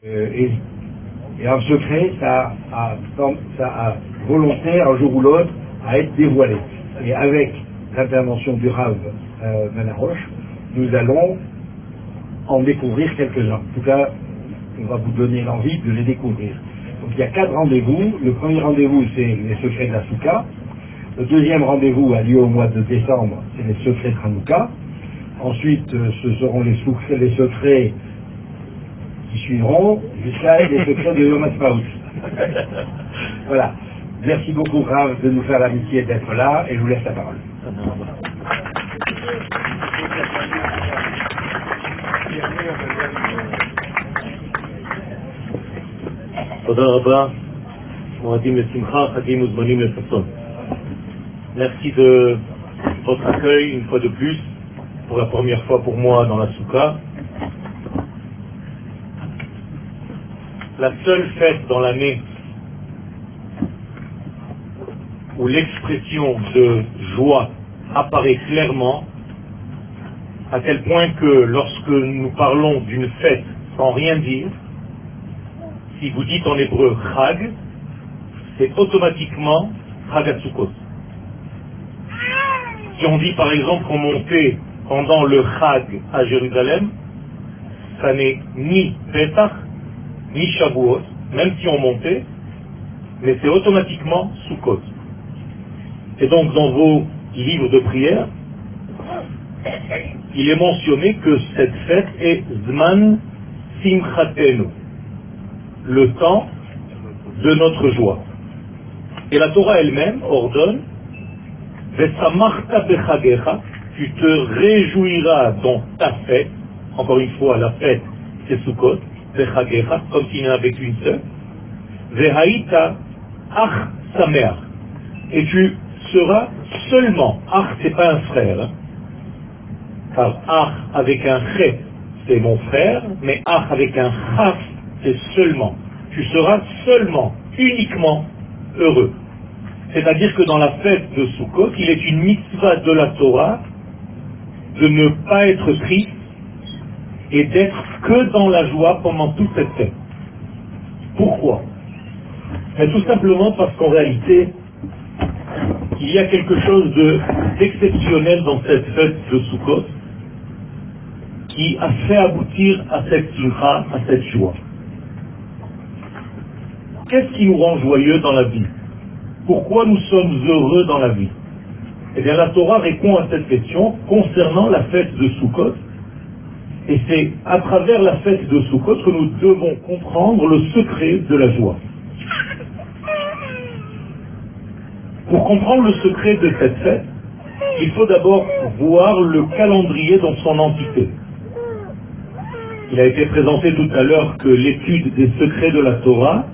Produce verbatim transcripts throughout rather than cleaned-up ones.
Euh, et, et un secret, ça a, ça a volonté, un jour ou l'autre, à être dévoilé. Et avec l'intervention du Rav euh, Manaroche, nous allons en découvrir quelques-uns. En tout cas, on va vous donner l'envie de les découvrir. Donc il y a quatre rendez-vous. Le premier rendez-vous, c'est les secrets de la Souka. Le deuxième rendez-vous a lieu au mois de décembre, c'est les secrets de Hanouka. Ensuite, euh, ce seront les secrets, les secrets qui suivront jusqu'à les secrets de Yom Ha'atzmaut. Voilà. Merci beaucoup, Rav, de nous faire l'amitié d'être là, et je vous laisse la parole. תודה רבה, מועדים לשמחה, חגים וזמנים לששון. Merci de votre accueil une fois de plus, pour la première fois pour moi dans la Souka. La seule fête dans l'année où l'expression de joie apparaît clairement, à tel point que lorsque nous parlons d'une fête sans rien dire, si vous dites en hébreu Chag, c'est automatiquement Chag HaSukkot. Si on dit par exemple qu'on montait pendant le Chag à Jérusalem, ça n'est ni Pesach, ni Shavuot, même si on montait, mais c'est automatiquement Sukkot. Et donc dans vos livres de prière, il est mentionné que cette fête est Zman Simchatenu, le temps de notre joie. Et la Torah elle-même ordonne Vesamarta bechagecha, tu te réjouiras dans ta fête. Encore une fois, la fête c'est Sukkot, bechagecha, comme s'il n'y en avait qu'une seule. Vehaïta ach sameach, et tu seras seulement, ach c'est pas un frère, hein, car ach avec un chet c'est mon frère, mais ach avec un chaf c'est seulement. Tu seras seulement, uniquement heureux. C'est-à-dire que dans la fête de Sukkot, il est une mitzvah de la Torah de ne pas être triste et d'être que dans la joie pendant toute cette fête. Pourquoi? Mais tout simplement parce qu'en réalité, il y a quelque chose de, d'exceptionnel dans cette fête de Sukkot qui a fait aboutir à cette simcha, à cette joie. Qu'est-ce qui nous rend joyeux dans la vie? Pourquoi nous sommes heureux dans la vie? Eh bien, la Torah répond à cette question concernant la fête de Sukkot, et c'est à travers la fête de Sukkot que nous devons comprendre le secret de la joie. Pour comprendre le secret de cette fête, il faut d'abord voir le calendrier dans son entité. Il a été présenté tout à l'heure que l'étude des secrets de la Torah,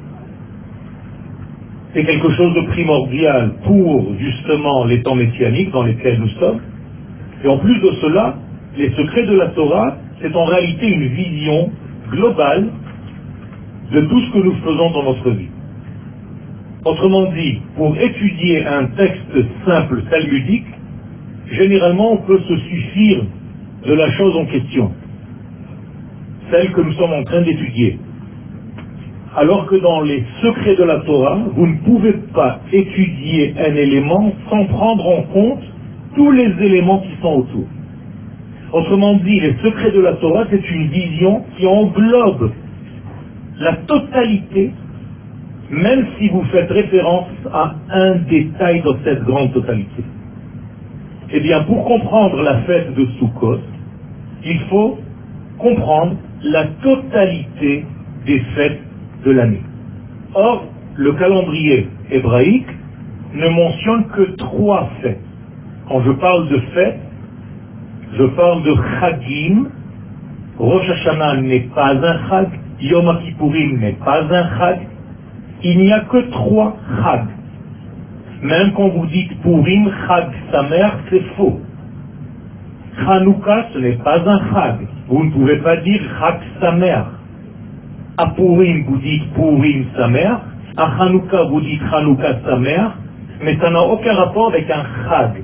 c'est quelque chose de primordial pour justement les temps messianiques dans lesquels nous sommes. Et en plus de cela, les secrets de la Torah, c'est en réalité une vision globale de tout ce que nous faisons dans notre vie. Autrement dit, pour étudier un texte simple talmudique, généralement on peut se suffire de la chose en question, celle que nous sommes en train d'étudier. Alors que dans les secrets de la Torah, vous ne pouvez pas étudier un élément sans prendre en compte tous les éléments qui sont autour. Autrement dit, les secrets de la Torah, c'est une vision qui englobe la totalité, même si vous faites référence à un détail dans cette grande totalité. Eh bien, pour comprendre la fête de Sukkot, il faut comprendre la totalité des fêtes de l'année. Or, le calendrier hébraïque ne mentionne que trois fêtes. Quand je parle de fêtes, je parle de Chagim. Rosh Hashanah n'est pas un Chag, Yom Kippourim n'est pas un Chag. Il n'y a que trois Chag. Même quand vous dites Purim, Chag Sameach, c'est faux. Hanouka, ce n'est pas un Chag. Vous ne pouvez pas dire Chag Sameach. À Purim, vous dites Purim Sameach. À Hanouka, vous dites Hanouka Sameach. Mais ça n'a aucun rapport avec un Chag.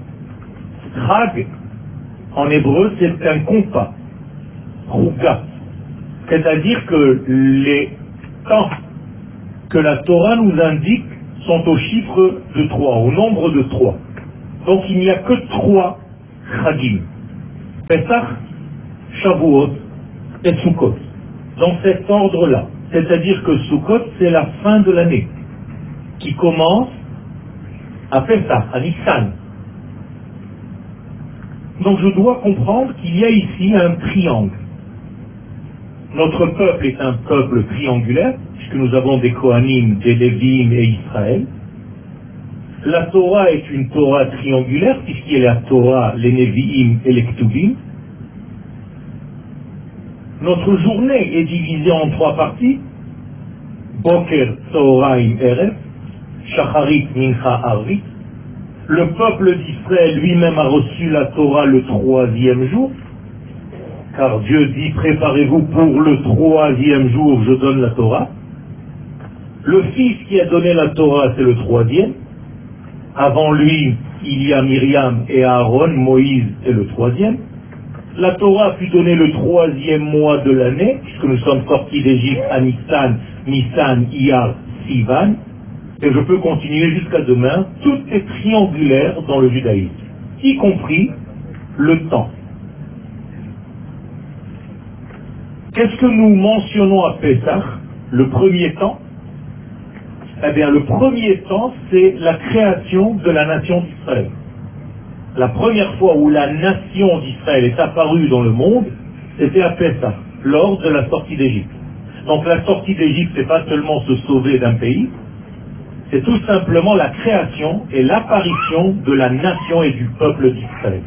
Chag, en hébreu, c'est un compas. Rouga. C'est-à-dire que les temps que la Torah nous indique sont au chiffre de trois, au nombre de trois. Donc il n'y a que trois Chagim. Pesach, Shavuot et Sukkot. Dans cet ordre-là. C'est-à-dire que Sukkot, c'est la fin de l'année, qui commence à Pesach, à Nissan. Donc je dois comprendre qu'il y a ici un triangle. Notre peuple est un peuple triangulaire, puisque nous avons des Kohanim, des Lévi'im et Israël. La Torah est une Torah triangulaire, puisqu'il y a la Torah, les Lévi'im et les Ktuvim. Notre journée est divisée en trois parties. Boker, Tzoraim, Erev, Shacharit, Mincha, Arvit. Le peuple d'Israël lui-même a reçu la Torah le troisième jour, car Dieu dit, préparez-vous pour le troisième jour, je donne la Torah. Le fils qui a donné la Torah, c'est le troisième. Avant lui, il y a Myriam et Aaron, Moïse est le troisième. La Torah fut donnée le troisième mois de l'année, puisque nous sommes sortis d'Égypte à Nissan, Nissan, Iyar, Sivan. Et je peux continuer jusqu'à demain. Tout est triangulaire dans le judaïsme, y compris le temps. Qu'est-ce que nous mentionnons à Pessah, le premier temps? Eh bien, le premier temps, c'est la création de la nation d'Israël. La première fois où la nation d'Israël est apparue dans le monde, c'était à Pessah, lors de la sortie d'Égypte. Donc la sortie d'Égypte, c'est pas seulement se sauver d'un pays, c'est tout simplement la création et l'apparition de la nation et du peuple d'Israël.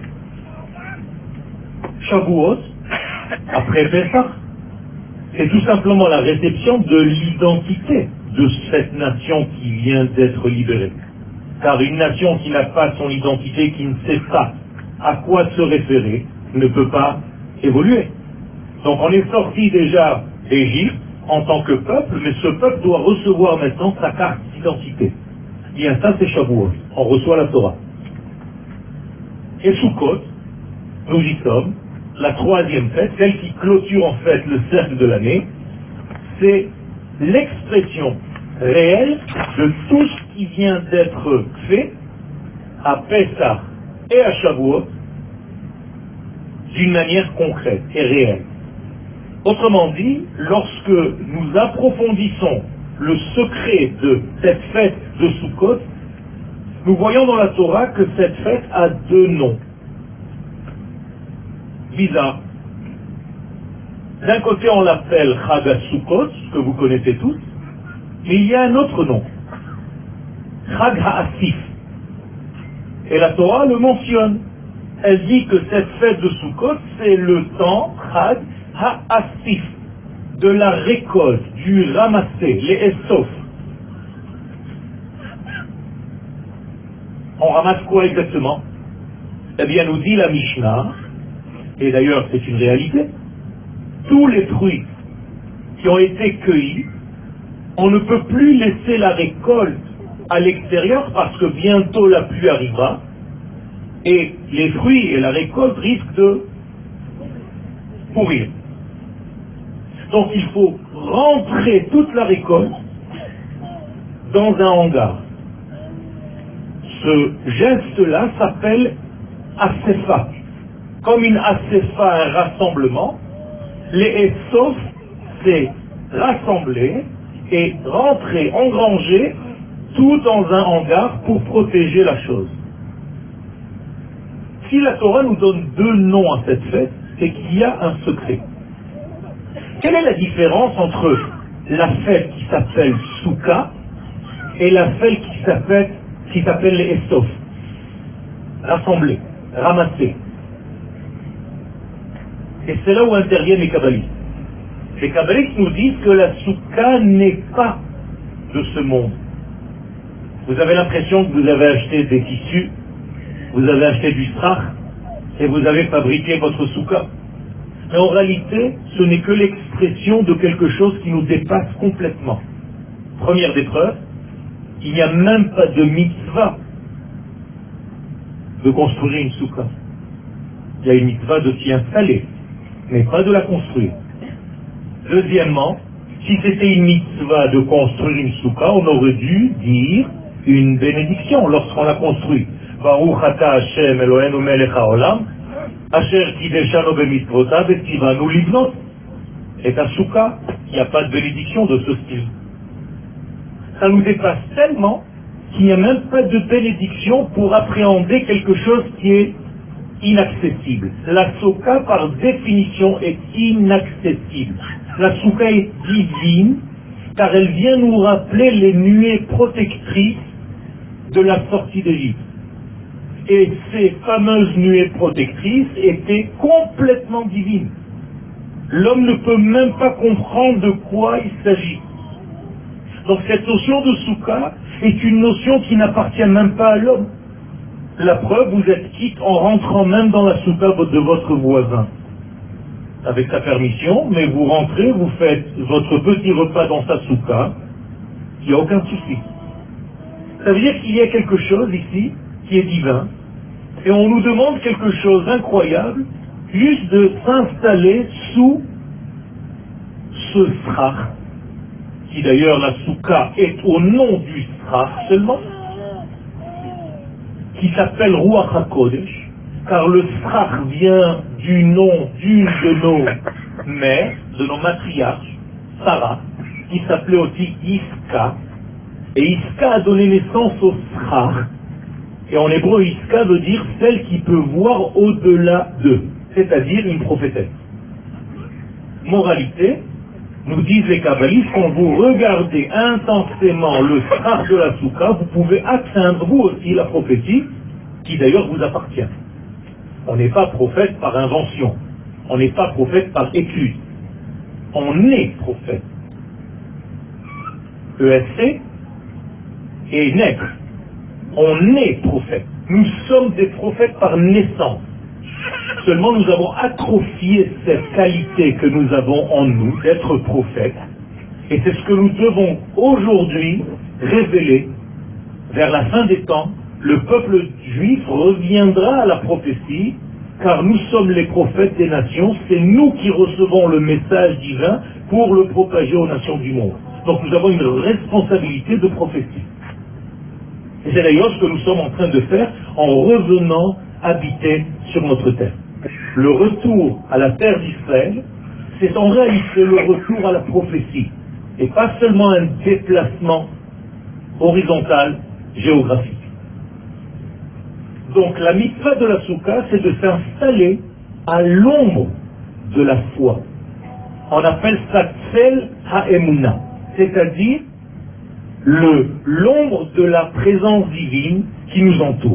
Shavuot, après Pessah, c'est tout simplement la réception de l'identité de cette nation qui vient d'être libérée. Car une nation qui n'a pas son identité, qui ne sait pas à quoi se référer, ne peut pas évoluer. Donc on est sorti déjà d'Égypte en tant que peuple, mais ce peuple doit recevoir maintenant sa carte d'identité. Bien ça c'est Shavuot, on reçoit la Torah. Et Sukkot, nous y sommes, la troisième fête, celle qui clôture en fait le cercle de l'année, c'est l'expression réelle de tout ce qui vient d'être fait à Pessah et à Shavuot d'une manière concrète et réelle. Autrement dit, lorsque nous approfondissons le secret de cette fête de Sukkot, nous voyons dans la Torah que cette fête a deux noms. Bizarre. D'un côté, on l'appelle Chag HaSukkot, ce que vous connaissez tous, mais il y a un autre nom, Chag HaAsif. Et la Torah le mentionne. Elle dit que cette fête de Sukkot, c'est le temps, Chag HaAsif, de la récolte, du ramasser, les Esof. On ramasse quoi exactement? Eh bien, nous dit la Mishnah, et d'ailleurs c'est une réalité, tous les fruits qui ont été cueillis, on ne peut plus laisser la récolte à l'extérieur parce que bientôt la pluie arrivera et les fruits et la récolte risquent de pourrir. Donc il faut rentrer toute la récolte dans un hangar. Ce geste-là s'appelle Asefa. Comme une Asefa, un rassemblement, les Esof, c'est rassembler et rentrer, engranger tout dans un hangar pour protéger la chose. Si la Torah nous donne deux noms à cette fête, c'est qu'il y a un secret. Quelle est la différence entre la fête qui s'appelle Souka et la fête qui s'appelle qui s'appelle les Esof? Rassembler, ramasser. Et c'est là où interviennent les kabbalistes. Les kabbalistes nous disent que la Souka n'est pas de ce monde. Vous avez l'impression que vous avez acheté des tissus, vous avez acheté du strach, et vous avez fabriqué votre Souka. Mais en réalité, ce n'est que l'expression de quelque chose qui nous dépasse complètement. Première des preuves, il n'y a même pas de mitzvah de construire une Souka. Il y a une mitzvah de s'y installer, mais pas de la construire. Deuxièmement, si c'était une mitzvah de construire une soukha, on aurait dû dire une bénédiction lorsqu'on l'a construit. Baruch ata Hashem Eloheinu melech haolam, asher kideshanu b'mitzvotav v'tzivanu livnot. Et à soukha, il n'y a pas de bénédiction de ce style. Ça nous dépasse tellement qu'il n'y a même pas de bénédiction pour appréhender quelque chose qui est inaccessible. La soukha, par définition, est inaccessible. La soukha est divine, car elle vient nous rappeler les nuées protectrices de la sortie d'Égypte. Et ces fameuses nuées protectrices étaient complètement divines. L'homme ne peut même pas comprendre de quoi il s'agit. Donc cette notion de soukha est une notion qui n'appartient même pas à l'homme. La preuve, vous êtes quitte en rentrant même dans la soukha de votre voisin. Avec sa permission, mais vous rentrez, vous faites votre petit repas dans sa soukha, il n'y a aucun souci. Ça veut dire qu'il y a quelque chose ici qui est divin, et on nous demande quelque chose d'incroyable, juste de s'installer sous ce srach, qui d'ailleurs la soukha est au nom du srach seulement, qui s'appelle Ruach HaKodesh, car le srach vient du nom d'une de nos mères, de nos matriarches, Sarah, qui s'appelait aussi Iska, et Iska a donné naissance au srach, et en hébreu Iska veut dire celle qui peut voir au-delà d'eux, c'est-à-dire une prophétesse. Moralité, nous disent les kabbalistes, quand vous regardez intensément le srach de la soukha, vous pouvez atteindre vous aussi la prophétie, qui d'ailleurs vous appartient. On n'est pas prophète par invention, on n'est pas prophète par étude, on est prophète. E S C et naître, on est prophète. Nous sommes des prophètes par naissance. Seulement nous avons atrophié cette qualité que nous avons en nous d'être prophète, et c'est ce que nous devons aujourd'hui révéler. Vers la fin des temps, le peuple juif reviendra à la prophétie, car nous sommes les prophètes des nations, c'est nous qui recevons le message divin pour le propager aux nations du monde. Donc nous avons une responsabilité de prophétie. Et c'est d'ailleurs ce que nous sommes en train de faire en revenant habiter sur notre terre. Le retour à la terre d'Israël, c'est en réalité le retour à la prophétie, et pas seulement un déplacement horizontal, géographique. Donc la mitzvah de la soukha, c'est de s'installer à l'ombre de la foi. On appelle ça tsel ha'emuna, c'est-à-dire le l'ombre de la présence divine qui nous entoure.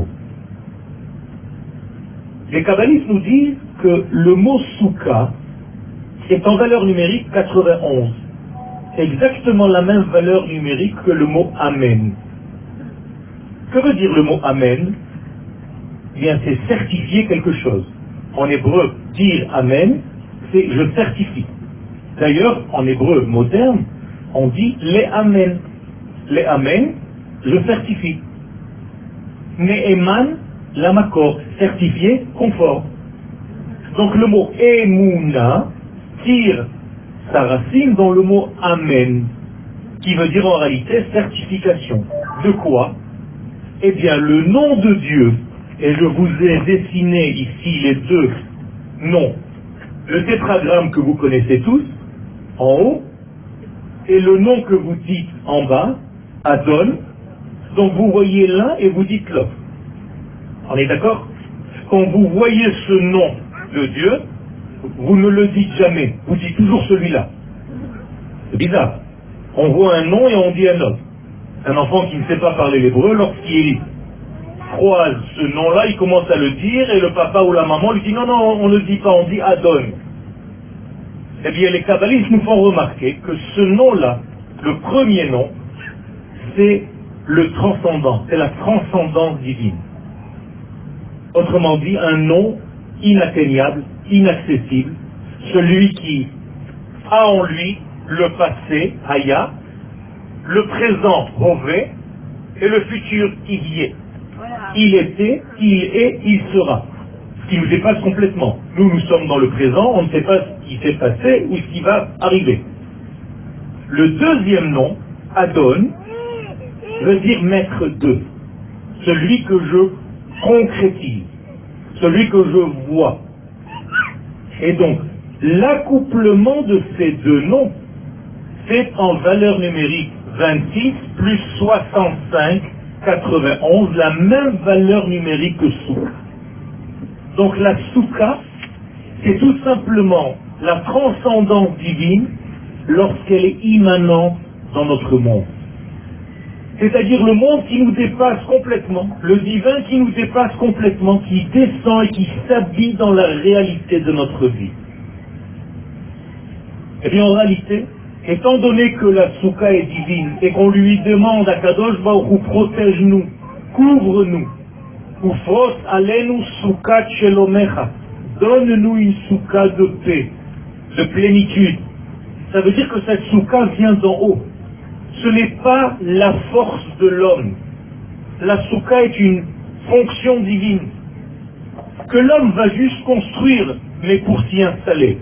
Les kabbalistes nous disent que le mot soukha est en valeur numérique quatre-vingt-onze. Exactement la même valeur numérique que le mot amen. Que veut dire le mot amen? Eh bien, c'est certifier quelque chose. En hébreu, dire amen, c'est je certifie. D'ailleurs, en hébreu moderne, on dit les amen. Les amen, je certifie. Ne'eman, la makor, certifié, conforme. Donc le mot emuna tire sa racine dans le mot amen, qui veut dire en réalité certification. De quoi? Eh bien, le nom de Dieu, et je vous ai dessiné ici les deux noms, le tétragramme que vous connaissez tous, en haut, et le nom que vous dites en bas, Adon. Donc vous voyez l'un et vous dites l'autre. On est d'accord? Quand vous voyez ce nom de Dieu, vous ne le dites jamais, vous dites toujours celui-là. C'est bizarre. On voit un nom et on dit un autre. Un enfant qui ne sait pas parler l'hébreu, lorsqu'il croise ce nom-là, il commence à le dire, et le papa ou la maman lui dit non, non, on ne le dit pas, on dit Adon. Eh bien, les kabbalistes nous font remarquer que ce nom-là, le premier nom, c'est le transcendant, c'est la transcendance divine. Autrement dit, un nom inatteignable, inaccessible, celui qui a en lui le passé, Haya, le présent, Hové, et le futur, il y est. Il était, il est, il sera. ce qui nous dépasse complètement. Nous, nous sommes dans le présent, on ne sait pas ce qui s'est passé ou ce qui va arriver. Le deuxième nom, Adon, veut dire maître de, celui que je concrétise, celui que je vois. Et donc, l'accouplement de ces deux noms, c'est en valeur numérique vingt-six plus soixante-cinq, quatre-vingt-onze, la même valeur numérique que Soukha. Donc la Soukha, c'est tout simplement la transcendance divine lorsqu'elle est immanente dans notre monde. C'est-à-dire le monde qui nous dépasse complètement, le divin qui nous dépasse complètement, qui descend et qui s'habille dans la réalité de notre vie. Et bien en réalité, étant donné que la Soukha est divine et qu'on lui demande à Kadosh Baruch Hu, protège-nous, couvre-nous, Ufros alenu Soukha shelomecha, donne-nous une Soukha de paix, de plénitude. Ça veut dire que cette Soukha vient d'en haut. Ce n'est pas la force de l'homme. La Soukha est une fonction divine que l'homme va juste construire, mais pour s'y installer.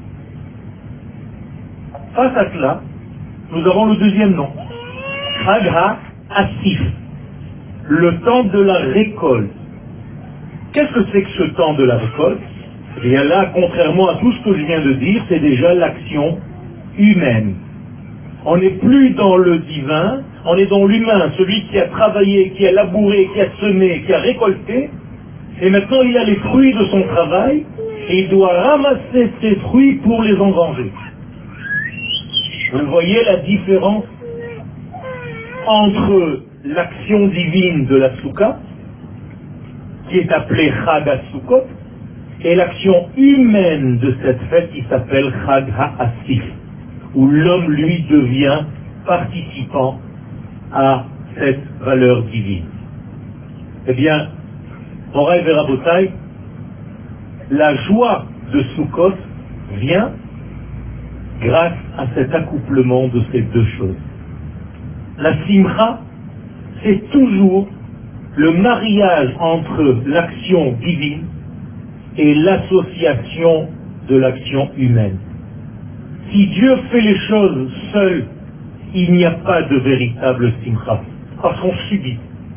Face à cela, nous avons le deuxième nom, Chag HaAsif, le temps de la récolte. Qu'est-ce que c'est que ce temps de la récolte? Eh bien là, contrairement à tout ce que je viens de dire, c'est déjà l'action humaine. On n'est plus dans le divin, on est dans l'humain, celui qui a travaillé, qui a labouré, qui a semé, qui a récolté, et maintenant il a les fruits de son travail, et il doit ramasser ces fruits pour les engranger. Vous voyez la différence entre l'action divine de la Soukha, qui est appelée Chag HaSukkot, et l'action humaine de cette fête qui s'appelle Chag HaAsif, où l'homme, lui, devient participant à cette valeur divine. Eh bien, Moraï et Rabotai, la joie de Sukkot vient grâce à cet accouplement de ces deux choses. La Simcha, c'est toujours le mariage entre l'action divine et l'association de l'action humaine. Si Dieu fait les choses seul, il n'y a pas de véritable Simcha, parce qu'on subit,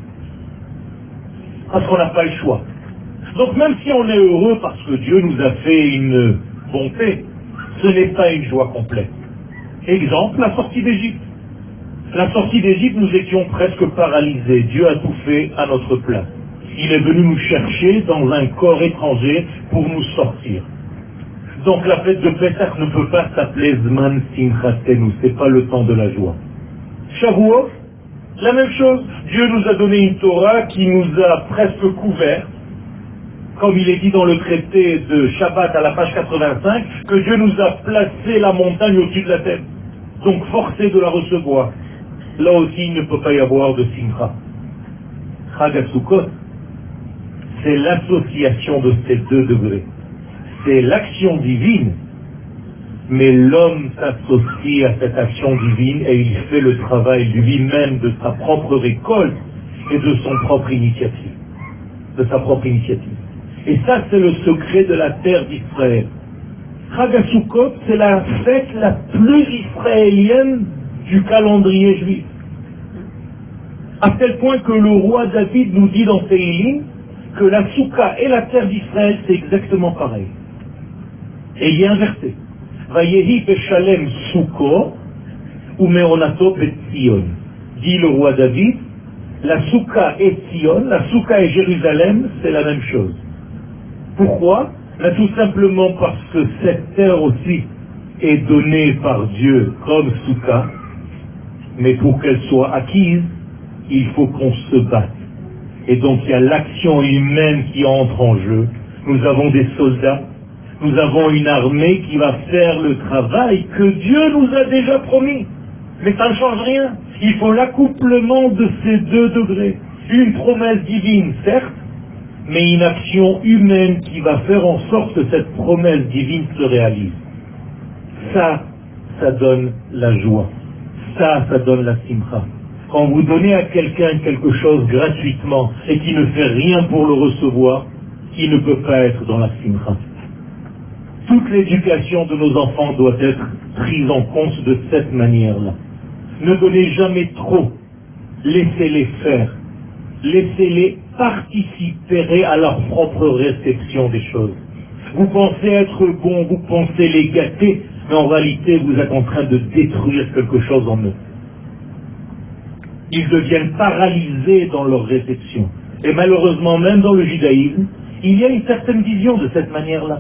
parce qu'on n'a pas le choix. Donc même si on est heureux parce que Dieu nous a fait une bonté, ce n'est pas une joie complète. Exemple, la sortie d'Égypte. La sortie d'Égypte, nous étions presque paralysés. Dieu a tout fait à notre place. Il est venu nous chercher dans un corps étranger pour nous sortir. Donc la fête de Pessah ne peut pas s'appeler Zman Simchatenu, c'est pas le temps de la joie. Shavuot, la même chose. Dieu nous a donné une Torah qui nous a presque couverts, comme il est dit dans le traité de Shabbat à la page quatre-vingt-cinq, que Dieu nous a placé la montagne au-dessus de la tête. Donc forcé de la recevoir. Là aussi, il ne peut pas y avoir de Simcha. Chag HaSukkot, c'est l'association de ces deux degrés. C'est l'action divine, mais l'homme s'associe à cette action divine et il fait le travail lui-même de sa propre récolte et de son propre initiative. De sa propre initiative. Et ça, c'est le secret de la terre d'Israël. Chag HaSukkot, c'est la fête la plus israélienne du calendrier juif. À tel point que le roi David nous dit dans Tehillim que la Soukha et la terre d'Israël, c'est exactement pareil. Et il est inversé. Vayehi beshalem Soukho ou meonato betzion. Dit le roi David, la Soukha et Tzion, la Soukha et Jérusalem, c'est la même chose. Pourquoi? Là, tout simplement parce que cette terre aussi est donnée par Dieu comme Soukha, mais pour qu'elle soit acquise, il faut qu'on se batte. Et donc il y a l'action humaine qui entre en jeu. Nous avons des soldats, nous avons une armée qui va faire le travail que Dieu nous a déjà promis. Mais ça ne change rien. Il faut l'accouplement de ces deux degrés. Une promesse divine, certes, mais une action humaine qui va faire en sorte que cette promesse divine se réalise. Ça, ça donne la joie. Ça, ça donne la simcha. Quand vous donnez à quelqu'un quelque chose gratuitement et qui ne fait rien pour le recevoir, qui ne peut pas être dans la simcha. Toute l'éducation de nos enfants doit être prise en compte de cette manière-là. Ne donnez jamais trop, laissez-les faire, laissez-les participer à leur propre réception des choses. Vous pensez être bon, vous pensez les gâter, mais en réalité vous êtes en train de détruire quelque chose en eux. Ils deviennent paralysés dans leur réception. Et malheureusement, même dans le judaïsme, il y a une certaine vision de cette manière-là.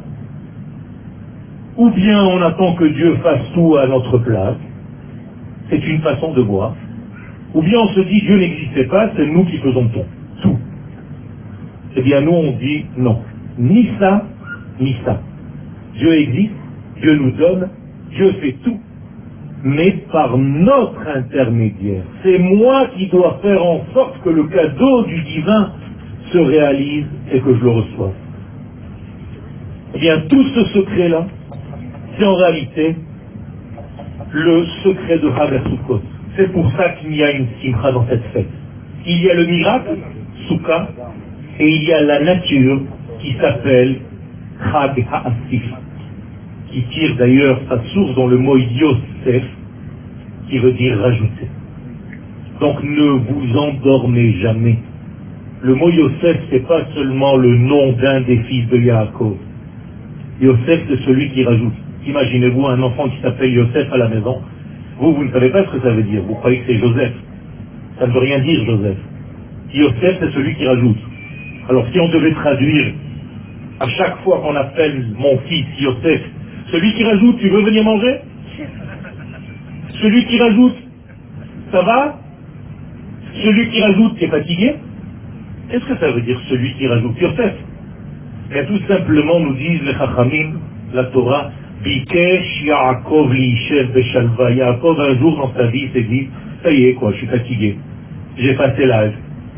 Ou bien on attend que Dieu fasse tout à notre place, c'est une façon de voir. Ou bien on se dit Dieu n'existait pas, c'est nous qui faisons tout. tout. Eh bien nous on dit non, ni ça, ni ça. Dieu existe, Dieu nous donne, Dieu fait tout, mais par notre intermédiaire. C'est moi qui dois faire en sorte que le cadeau du divin se réalise et que je le reçoive. Eh bien tout ce secret-là, c'est en réalité le secret de Chag HaSukkot. C'est pour ça qu'il y a une simcha dans cette fête. Il y a le miracle, Souka, et il y a la nature qui s'appelle Chag HaAsif, qui tire d'ailleurs sa source dans le mot Yosef, qui veut dire rajouter. Donc ne vous endormez jamais. Le mot Yosef, c'est pas seulement le nom d'un des fils de Yaakov. Yosef, c'est celui qui rajoute. Imaginez-vous un enfant qui s'appelle Yosef à la maison. Vous, vous ne savez pas ce que ça veut dire. Vous croyez que c'est Joseph. Ça ne veut rien dire, Joseph. Yosef, c'est celui qui rajoute. Alors, si on devait traduire à chaque fois qu'on appelle mon fils Yosef, celui qui rajoute, tu veux venir manger? Celui qui rajoute, ça va? Celui qui rajoute, tu es fatigué? Qu'est-ce que ça veut dire, celui qui rajoute? Yosef. Et tout simplement, nous disent les Chachamim, la Torah, Bikesh Yaakov liishev beshalva. Yaakov, un jour dans sa vie, s'est dit, ça y est, quoi, je suis fatigué. J'ai passé l'âge.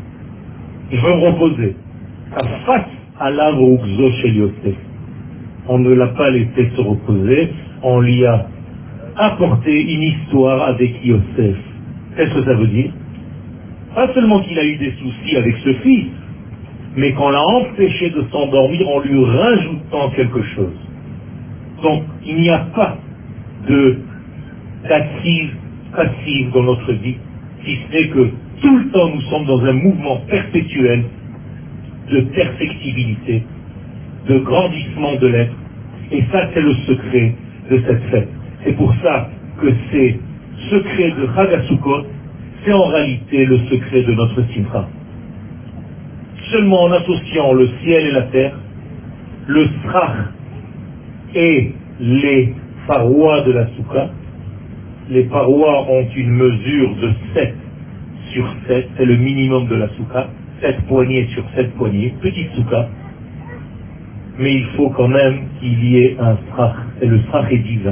Je veux me reposer. Face à l'arbre Uxo chez Yosef. On ne l'a pas laissé se reposer, on lui a apporté une histoire avec Yosef. Qu'est-ce que ça veut dire? Pas seulement qu'il a eu des soucis avec ce fils, mais qu'on l'a empêché de s'endormir en lui rajoutant quelque chose. Donc, il n'y a pas de d'assise passive dans notre vie, si ce n'est que tout le temps nous sommes dans un mouvement perpétuel de perfectibilité, de grandissement de l'être. Et ça, c'est le secret de cette fête. C'est pour ça que ces secrets de Chag HaSukkot, c'est en réalité le secret de notre simcha. Seulement en associant le ciel et la terre, le strach et les parois de la soukha. Les parois ont une mesure de sept sur sept, c'est le minimum de la soukha, sept poignées sur sept poignées, petite soukha. Mais il faut quand même qu'il y ait un strach, et le strach est divin.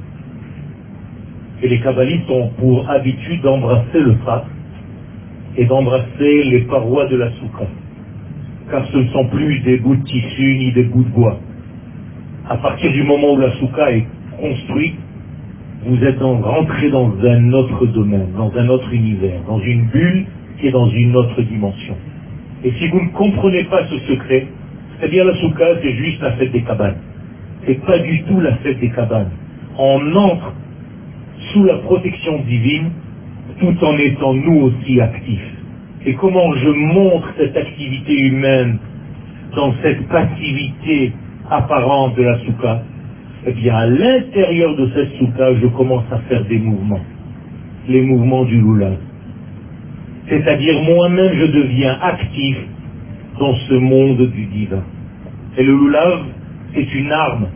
Et les kabbalistes ont pour habitude d'embrasser le strach et d'embrasser les parois de la soukha. Car ce ne sont plus des bouts de tissu ni des bouts de bois. À partir du moment où la soukha est construite, vous êtes rentré dans un autre domaine, dans un autre univers, dans une bulle qui est dans une autre dimension. Et si vous ne comprenez pas ce secret, eh bien la soukha c'est juste la fête des cabanes. C'est pas du tout la fête des cabanes. On entre sous la protection divine tout en étant nous aussi actifs. Et comment je montre cette activité humaine dans cette passivité apparente de la soukha? Eh bien, à l'intérieur de cette soukha, je commence à faire des mouvements. Les mouvements du lulav. C'est-à-dire, moi-même, je deviens actif dans ce monde du divin. Et le lulav, c'est une arme.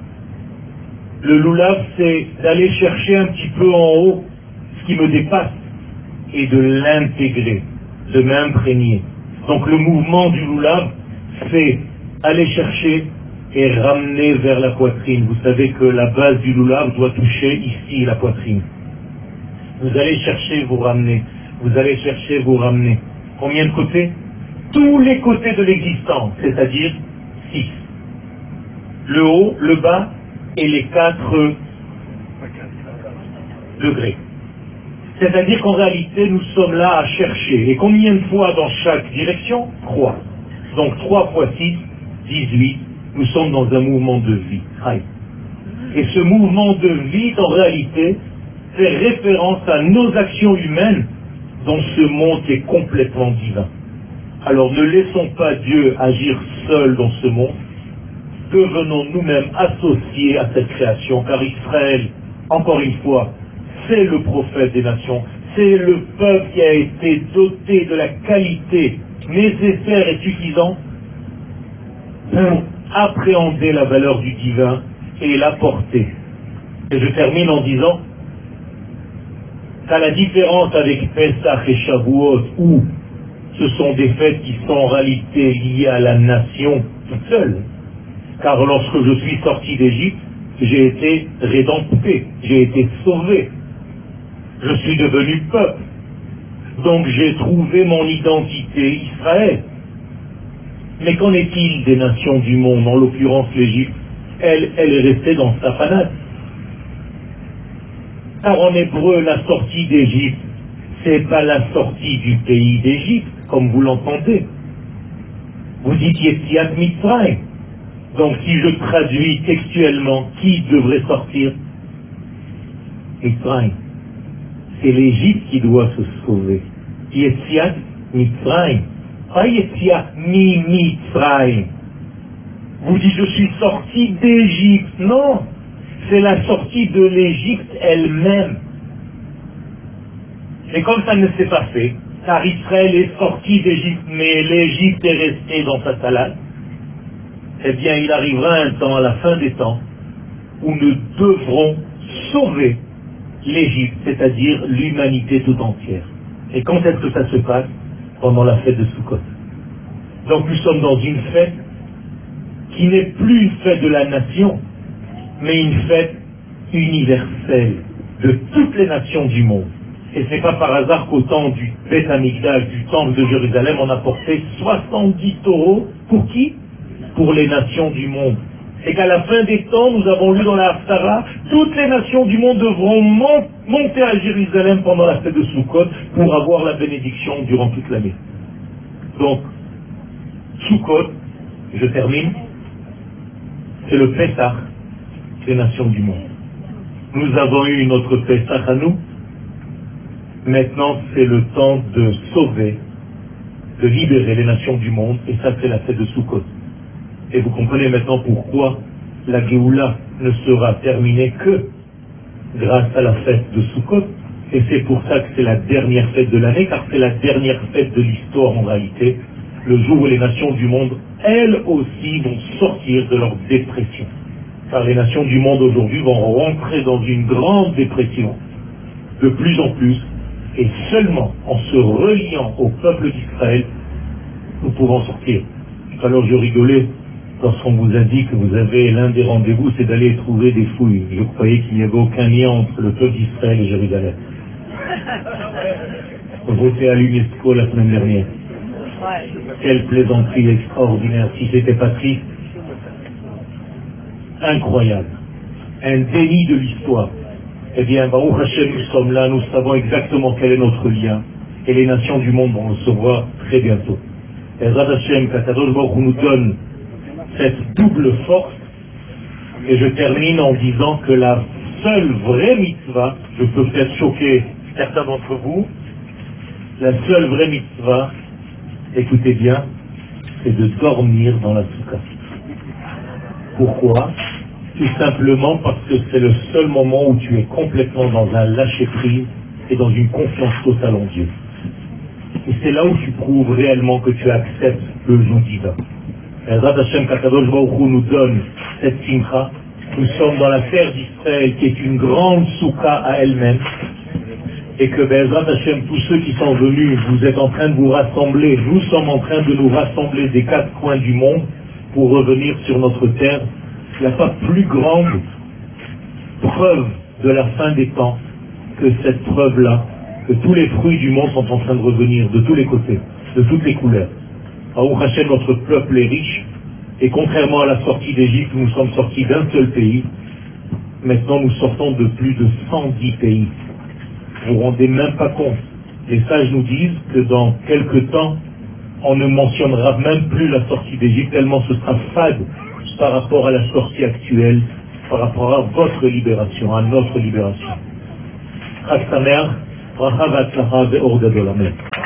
Le lulav, c'est d'aller chercher un petit peu en haut ce qui me dépasse et de l'intégrer, de m'imprégner. Donc le mouvement du lulav, c'est aller chercher et ramener vers la poitrine. Vous savez que la base du lulav doit toucher ici la poitrine. Vous allez chercher, vous ramenez. Vous allez chercher, vous ramenez. Combien de côtés? Tous les côtés de l'existence, c'est-à-dire six. Le haut, le bas et les quatre degrés. C'est-à-dire qu'en réalité, nous sommes là à chercher. Et combien de fois dans chaque direction? Trois. Donc trois fois six, dix-huit, nous sommes dans un mouvement de vie. Et ce mouvement de vie, en réalité, fait référence à nos actions humaines dans ce monde qui est complètement divin. Alors ne laissons pas Dieu agir seul dans ce monde, devenons nous-mêmes associés à cette création, car Israël, encore une fois, c'est le prophète des nations, c'est le peuple qui a été doté de la qualité nécessaire et suffisante pour appréhender la valeur du divin et la porter. Et je termine en disant qu'à la différence avec Pesach et Shavuot, où ce sont des fêtes qui sont en réalité liées à la nation toute seule, car lorsque je suis sorti d'Égypte, j'ai été rédempté, j'ai été sauvé, je suis devenu peuple, donc j'ai trouvé mon identité Israël. Mais qu'en est-il des nations du monde, en l'occurrence l'Égypte? Elle, elle est restée dans sa panade. Car en hébreu, la sortie d'Égypte, c'est pas la sortie du pays d'Égypte, comme vous l'entendez. Vous dites Yetziat Mitzrayim. Donc si je traduis textuellement, qui devrait sortir? Mitzrayim. C'est l'Égypte qui doit se sauver. Yetziat Mitzrayim. Pas Yetziat Mi Mitzrayim. Vous dites je suis sorti d'Égypte. Non, c'est la sortie de l'Égypte elle-même. Et comme ça ne s'est pas fait, car Israël est sorti d'Égypte, mais l'Égypte est restée dans sa salade, eh bien il arrivera un temps, à la fin des temps, où nous devrons sauver l'Égypte, c'est-à-dire l'humanité tout entière. Et quand est-ce que ça se passe? Pendant la fête de Sukkot. Donc nous sommes dans une fête qui n'est plus une fête de la nation, mais une fête universelle de toutes les nations du monde. Et ce n'est pas par hasard qu'au temps du Beth Amikdash, du temple de Jérusalem, on a porté soixante-dix taureaux. Pour qui? Pour les nations du monde. Et qu'à la fin des temps, nous avons lu dans la Haftara, toutes les nations du monde devront mon- monter à Jérusalem pendant la fête de Sukkot pour avoir la bénédiction durant toute l'année. Donc, Sukkot, je termine, c'est le Pessah des nations du monde. Nous avons eu notre Pessah à nous. Maintenant, c'est le temps de sauver, de libérer les nations du monde, et ça, c'est la fête de Sukkot. Et vous comprenez maintenant pourquoi la Géoula ne sera terminée que grâce à la fête de Sukkot. Et c'est pour ça que c'est la dernière fête de l'année, car c'est la dernière fête de l'histoire en réalité, le jour où les nations du monde, elles aussi, vont sortir de leur dépression. Car les nations du monde aujourd'hui vont rentrer dans une grande dépression, de plus en plus, et seulement en se reliant au peuple d'Israël, nous pouvons sortir. Tout à l'heure, je rigolais lorsqu'on vous a dit que vous avez l'un des rendez-vous, c'est d'aller trouver des fouilles. Je croyais qu'il n'y avait aucun lien entre le peuple d'Israël et Jérusalem. Voté à l'UNESCO la semaine dernière. Quelle plaisanterie extraordinaire. Si c'était pas triste, incroyable. Un déni de l'histoire. Eh bien, Baruch Hashem, nous sommes là, nous savons exactement quel est notre lien. Et les nations du monde vont le savoir très bientôt. Et Zad Hashem, qu'Akadosh Baruch Hu nous donne cette double force. Et je termine en disant que la seule vraie mitzvah, je peux peut-être choquer certains d'entre vous, la seule vraie mitzvah, écoutez bien, c'est de dormir dans la soukha. Pourquoi? Tout simplement parce que c'est le seul moment où tu es complètement dans un lâcher-prise et dans une confiance totale en Dieu. Et c'est là où tu prouves réellement que tu acceptes le joug divin. Ezrat Hashem, qu'Akadosh Baruch Hu nous donne cette simcha. Nous sommes dans la terre d'Israël qui est une grande soukha à elle-même. Et que Ezrat Hashem, tous ceux qui sont venus, vous êtes en train de vous rassembler, nous sommes en train de nous rassembler des quatre coins du monde pour revenir sur notre terre. Il n'y a pas plus grande preuve de la fin des temps que cette preuve-là, que tous les fruits du monde sont en train de revenir de tous les côtés, de toutes les couleurs. Baruch Hashem, notre peuple est riche, et contrairement à la sortie d'Égypte, nous sommes sortis d'un seul pays. Maintenant, nous sortons de plus de cent dix pays. Vous ne vous rendez même pas compte. Les sages nous disent que dans quelque temps, on ne mentionnera même plus la sortie d'Égypte, tellement ce sera fade par rapport à la sortie actuelle, par rapport à votre libération, à notre libération. Chag Sameach, bracha v'atzlacha be'or gadol. Amen.